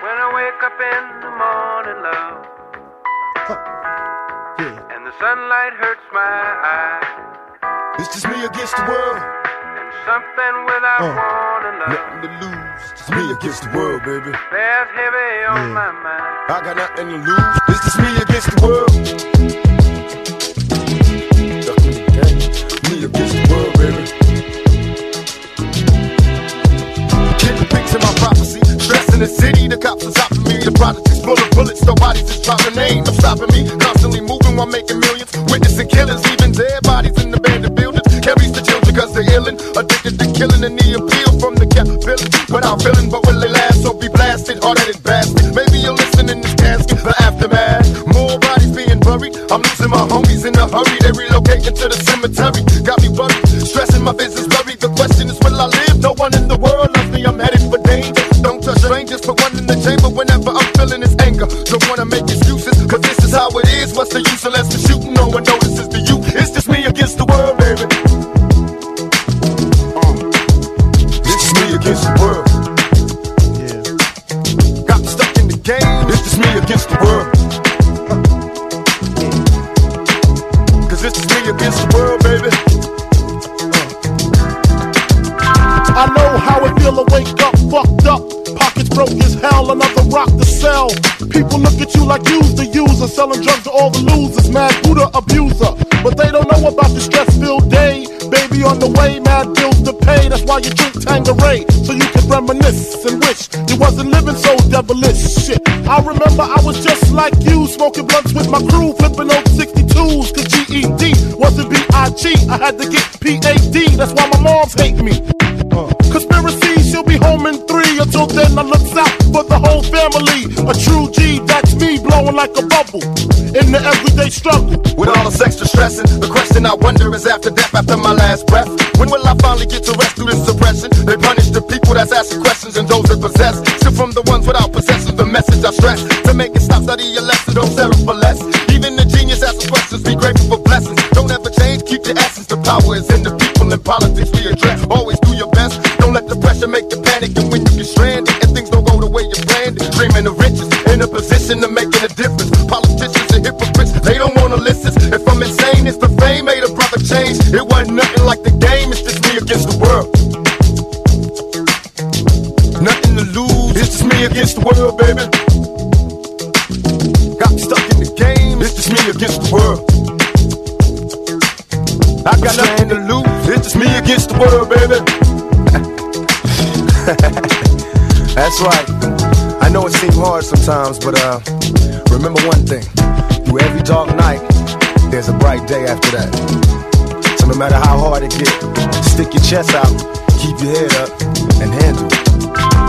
When I wake up in the morning, love, Yeah. and the sunlight hurts my eyes, It's just me against the world. and something without warning, love, Nothing to lose. Just me against the world, baby. bears heavy on my mind. I got nothing to lose. It's just me against the world. Me against the world, baby. Getting pics in my prophecy. Stress in the city, the cops are stopping me. The project is full of bullets, nobody's just dropping. Ain't no stopping me. Constantly moving while making millions. Witnessing killings, even dead bodies in abandoned buildings. Carries the children cause they're illin'. Addicted to killing and the appeal from the cap villain. Without feeling, but will they last? So be blasted, hard-headed bastard. Maybe you'll listen in this casket, the aftermath. More bodies being buried. I'm losing my homies in a hurry. They relocating to the cemetery. Got me worried, stressing my business buried. The question is, will I live? No one in the world loves me. I'm headed for danger. Don't touch strangers, put one in the chamber whenever I'm feeling this anger. Don't wanna make excuses, cause this is how it is. What's the use unless the shooting? No one notices the you. It's just me against the world, baby. It's just me against the world. Yeah. Got me stuck in the game. It's just me against the world. Cause it's just me against the world, baby. I know how it feel to wake up fucked up. Pockets broke as hell, another rock to sell. People look at you like you's the user, selling drugs to all the losers, mad Buddha abuser. But they don't know about the stress-filled day. Baby on the way, mad bills to pay. That's why you drink Tanqueray, so you can reminisce and wish you wasn't living so devilish. Shit, I remember I was just like you, smoking blunts with my crew, flipping old 62s. Cause GED wasn't B.I.G. I had to get P.A.D. That's why my moms hate me. Conspiracy, she'll be home in 3. Until then, I looks out for the whole family. A true G, that's me, blowing like a bubble in the everyday struggle. With all this extra stressing, the question I wonder is after death, after my last breath, when will I finally get to rest through this suppression? They punish the people that's asking questions and those that possess. Still from the ones without possessions, the message I stress. To make it stop, study your lesson, don't settle for less. Even the genius asking questions, be grateful for blessings. Don't ever change, keep your essence. The power is in the people and politics we address. Always do your best. Don't let the pressure make you panic. And when you get stranded and things don't go the way you planned, dreaming of riches, in a position of making a difference. Politicians and hypocrites, they don't wanna listen. If I'm insane, it's the fame made a brother change. It wasn't nothing like the game, it's just me against the world. Nothing to lose, it's just me against the world, baby. Got me stuck in the game, it's just me against the world. I got nothing to lose, it's just me against the world, baby. That's right. I know it seems hard sometimes, but remember one thing. Through every dark night, there's a bright day after that. So no matter how hard it gets, stick your chest out, keep your head up, and handle it.